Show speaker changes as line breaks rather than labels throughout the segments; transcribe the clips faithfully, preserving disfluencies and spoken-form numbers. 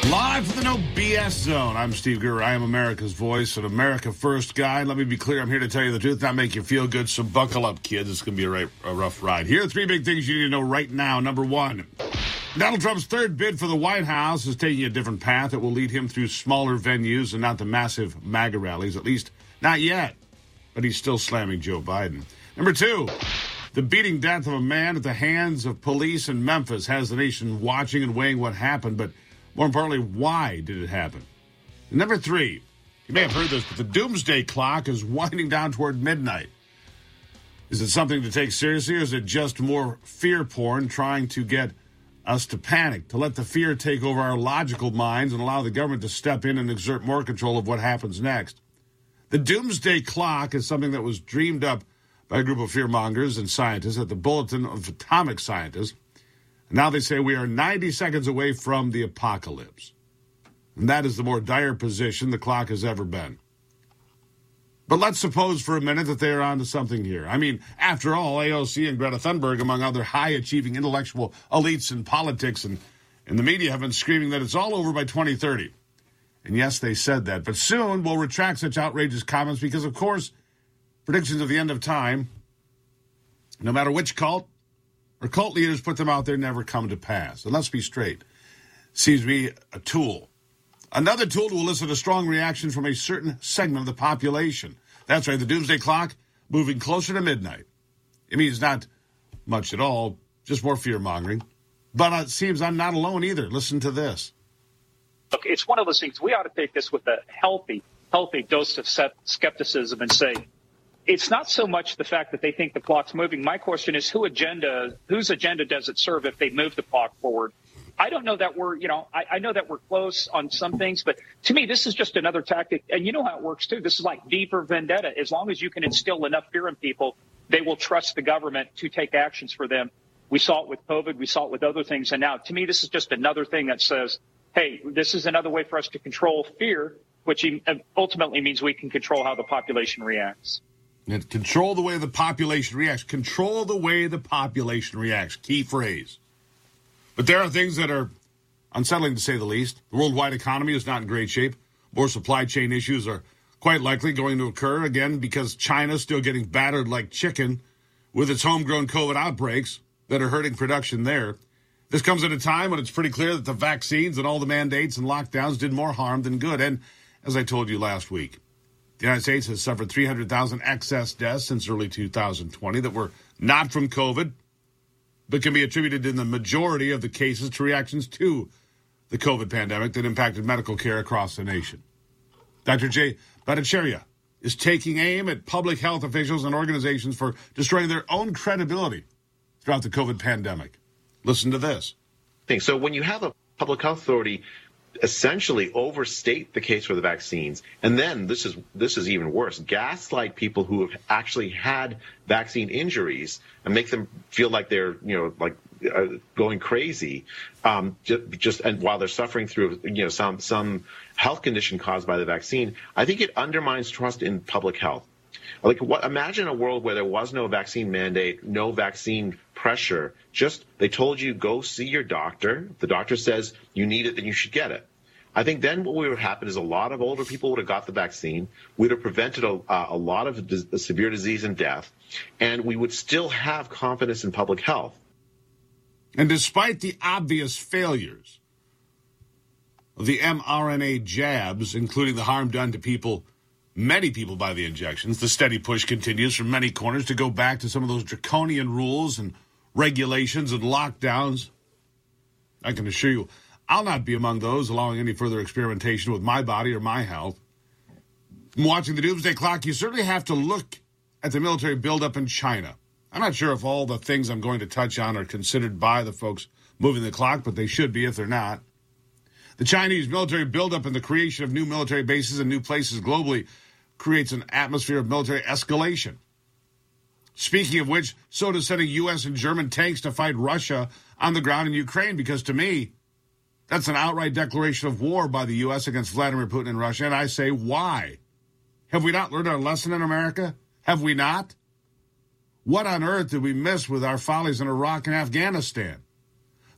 Live from the No B S Zone, I'm Steve Gurr. I am America's voice and America First guy. Let me be clear, I'm here to tell you the truth, not make you feel good, so buckle up, kids. It's going to be a, right, a rough ride. Here are three big things you need to know right now. Number one, Donald Trump's third bid for the White House is taking a different path that will lead him through smaller venues and not the massive MAGA rallies, at least not yet. But he's still slamming Joe Biden. Number two, the beating death of a man at the hands of police in Memphis has the nation watching and weighing what happened, but more importantly, why did it happen? And number three, you may have heard this, but the doomsday clock is winding down toward midnight. Is it something to take seriously, or is it just more fear porn trying to get us to panic, to let the fear take over our logical minds and allow the government to step in and exert more control of what happens next? The doomsday clock is something that was dreamed up by a group of fearmongers and scientists at the Bulletin of Atomic Scientists. And now they say we are ninety seconds away from the apocalypse. And that is the more dire position the clock has ever been. But let's suppose for a minute that they are onto something here. I mean, after all, A O C and Greta Thunberg, among other high-achieving intellectual elites in politics and in the media, have been screaming that it's all over by twenty thirty. And yes, they said that. But soon we'll retract such outrageous comments because, of course, predictions of the end of time, no matter which cult or cult leaders put them out there, never come to pass. And let's be straight. Seems to be a tool. Another tool to elicit a strong reaction from a certain segment of the population. That's right, the doomsday clock moving closer to midnight. It means not much at all, just more fear-mongering. But it seems I'm not alone either. Listen to this.
Look, it's one of those things. We ought to take this with a healthy, healthy dose of skepticism and say, it's not so much the fact that they think the clock's moving. My question is, who agenda, whose agenda does it serve if they move the clock forward? I don't know that we're, you know, I, I know that we're close on some things, but to me, this is just another tactic. And you know how it works, too. This is like V for Vendetta. As long as you can instill enough fear in people, they will trust the government to take actions for them. We saw it with COVID. We saw it with other things. And now, to me, this is just another thing that says, hey, this is another way for us to control fear, which ultimately means we can control how the population reacts.
And control the way the population reacts. Control the way the population reacts. Key phrase. But there are things that are unsettling, to say the least. The worldwide economy is not in great shape. More supply chain issues are quite likely going to occur, again, because China's still getting battered like chicken with its homegrown COVID outbreaks that are hurting production there. This comes at a time when it's pretty clear that the vaccines and all the mandates and lockdowns did more harm than good. And as I told you last week, the United States has suffered three hundred thousand excess deaths since early two thousand twenty that were not from COVID, but can be attributed in the majority of the cases to reactions to the COVID pandemic that impacted medical care across the nation. Doctor Jay Bhattacharya is taking aim at public health officials and organizations for destroying their own credibility throughout the COVID pandemic. Listen to this.
So when you have a public health authority essentially overstate the case for the vaccines, and then this is this is even worse, gaslight people who have actually had vaccine injuries and make them feel like they're, you know, like uh, going crazy, um, just, just and while they're suffering through, you know, some some health condition caused by the vaccine, I think it undermines trust in public health. Like, what, imagine a world where there was no vaccine mandate, no vaccine pressure. Just they told you, go see your doctor. If the doctor says you need it, then you should get it. I think then what would happen is a lot of older people would have got the vaccine. We'd have prevented a, uh, a lot of dis- severe disease and death, and we would still have confidence in public health.
And despite the obvious failures of the mRNA jabs, including the harm done to people, many people by the injections, the steady push continues from many corners to go back to some of those draconian rules and regulations and lockdowns. I can assure you, I'll not be among those allowing any further experimentation with my body or my health. From watching the doomsday clock, you certainly have to look at the military buildup in China. I'm not sure if all the things I'm going to touch on are considered by the folks moving the clock, but they should be if they're not. The Chinese military buildup and the creation of new military bases and new places globally creates an atmosphere of military escalation. Speaking of which, so does sending U S and German tanks to fight Russia on the ground in Ukraine, because to me, that's an outright declaration of war by the U S against Vladimir Putin and Russia, and I say, why? Have we not learned our lesson in America? Have we not? What on earth did we miss with our follies in Iraq and Afghanistan?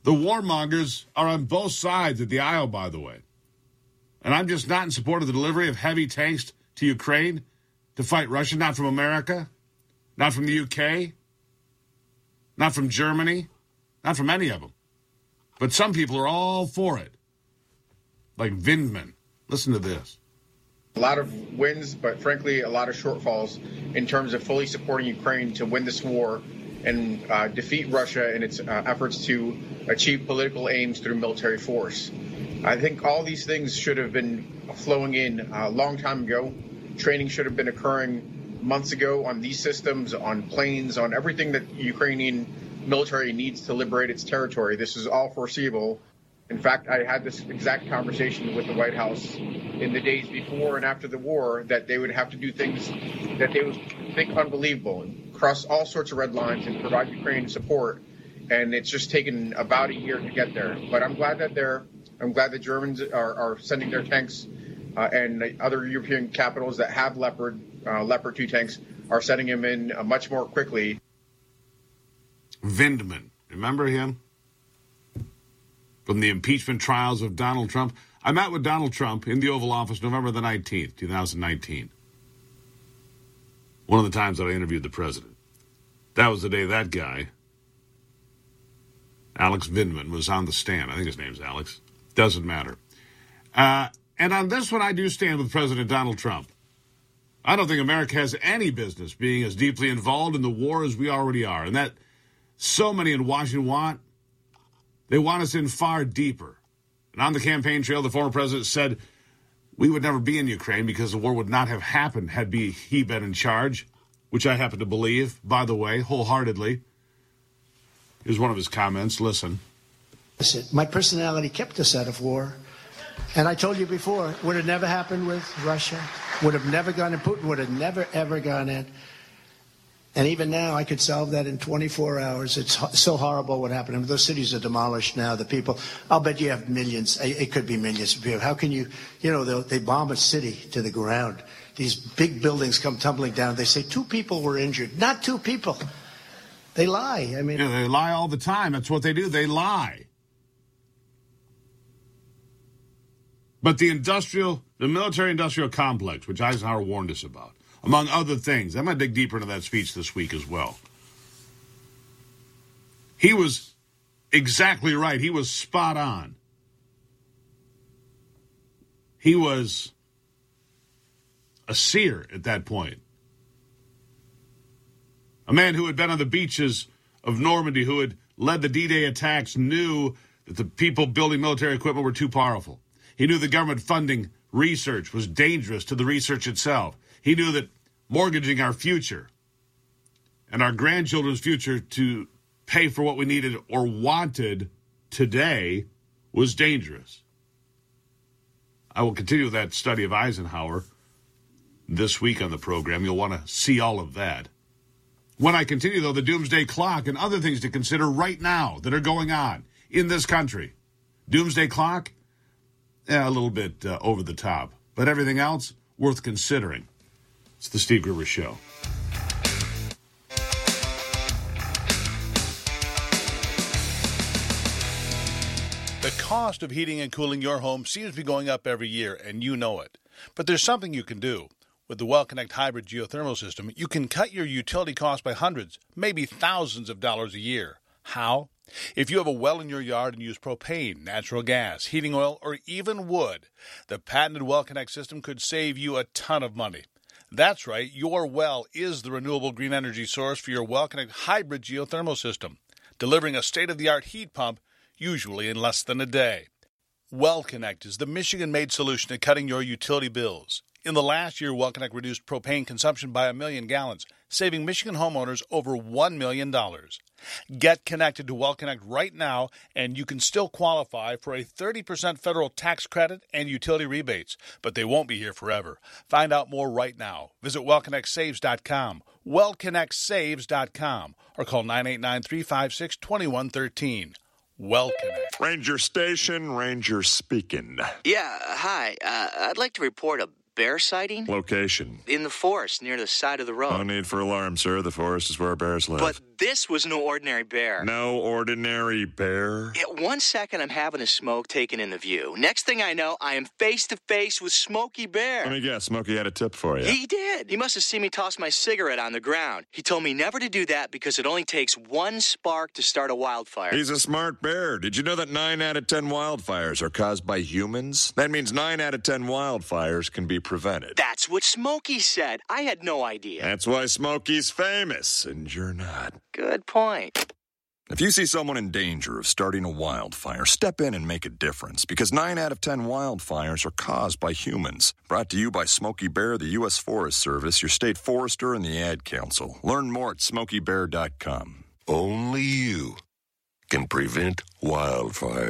The warmongers are on both sides of the aisle, by the way. And I'm just not in support of the delivery of heavy tanks to Ukraine to fight Russia, not from America, not from the U K, not from Germany, not from any of them. But some people are all for it, like Vindman. Listen to this.
A lot of wins, but frankly, a lot of shortfalls in terms of fully supporting Ukraine to win this war and uh, defeat Russia in its uh, efforts to achieve political aims through military force. I think all these things should have been flowing in a long time ago. Training should have been occurring months ago on these systems, on planes, on everything that Ukrainian military needs to liberate its territory. This is all foreseeable. In fact, I had this exact conversation with the White House in the days before and after the war, that they would have to do things that they would think unbelievable, and cross all sorts of red lines and provide Ukraine support. And it's just taken about a year to get there. But I'm glad that they're, I'm glad the Germans are, are sending their tanks, uh, and other European capitals that have Leopard, uh, Leopard two tanks are sending them in uh, much more quickly.
Vindman, remember him? From the impeachment trials of Donald Trump. I met with Donald Trump in the Oval Office November the nineteenth, twenty nineteen. One of the times that I interviewed the president. That was the day that guy, Alex Vindman, was on the stand. I think his name's Alex. Doesn't matter. Uh, and on this one, I do stand with President Donald Trump. I don't think America has any business being as deeply involved in the war as we already are. And that so many in Washington want. They want us in far deeper. And on the campaign trail, the former president said we would never be in Ukraine because the war would not have happened had be, he been in charge, which I happen to believe, by the way, wholeheartedly. Here's one of his comments. Listen.
My personality kept us out of war. And I told you before, it would have never happened with Russia, would have never gone in, Putin would have never, ever gone in. And even now, I could solve that in twenty-four hours. It's so horrible what happened. I mean, those cities are demolished now. The people, I'll bet you have millions. It could be millions of people. How can you, you know, they bomb a city to the ground. These big buildings come tumbling down. They say two people were injured. Not two people. They lie. I mean,
yeah, they lie all the time. That's what they do. They lie. But the industrial, the military-industrial complex, which Eisenhower warned us about, among other things. I'm going to dig deeper into that speech this week as well. He was exactly right. He was spot on. He was a seer at that point. A man who had been on the beaches of Normandy, who had led the D-Day attacks, knew that the people building military equipment were too powerful. He knew the government funding research was dangerous to the research itself. He knew that mortgaging our future and our grandchildren's future to pay for what we needed or wanted today was dangerous. I will continue that study of Eisenhower this week on the program. You'll want to see all of that. When I continue, though, the doomsday clock and other things to consider right now that are going on in this country. Doomsday clock, yeah, a little bit uh, over the top, but everything else worth considering. It's the Steve Gruber Show.
The cost of heating and cooling your home seems to be going up every year, and you know it. But there's something you can do. With the WellConnect Hybrid Geothermal System, you can cut your utility costs by hundreds, maybe thousands of dollars a year. How? If you have a well in your yard and use propane, natural gas, heating oil, or even wood, the patented WellConnect system could save you a ton of money. That's right, your well is the renewable green energy source for your WellConnect Hybrid Geothermal System, delivering a state-of-the-art heat pump, usually in less than a day. WellConnect is the Michigan-made solution to cutting your utility bills. In the last year, WellConnect reduced propane consumption by a million gallons, saving Michigan homeowners over one million dollars. Get connected to WellConnect right now, and you can still qualify for a thirty percent federal tax credit and utility rebates, but they won't be here forever. Find out more right now. Visit well connect saves dot com, well connect saves dot com, or call nine eight nine, three five six, two one one three. WellConnect.
Ranger Station, Ranger speaking.
Yeah, hi. Uh, I'd like to report a bear sighting.
Location.
In the forest near the side of the road.
No need for alarm, sir. The forest is where bears live.
But this was no ordinary bear.
No ordinary bear?
It, one second, I'm having a smoke taking in the view. Next thing I know, I am face to face with Smokey Bear.
Let me guess, Smokey had a tip for you.
He did. He must have seen me toss my cigarette on the ground. He told me never to do that because it only takes one spark to start a wildfire.
He's a smart bear. Did you know that nine out of ten wildfires are caused by humans? That means nine out of ten wildfires can be prevented.
That's what Smokey said. I had no idea.
That's why Smokey's famous, and you're not.
Good point.
If you see someone in danger of starting a wildfire, step in and make a difference, because nine out of ten wildfires are caused by humans. Brought to you by Smokey Bear, the U S Forest Service, your state forester, and the Ad Council. Learn more at smokey bear dot com.
Only you can prevent wildfires.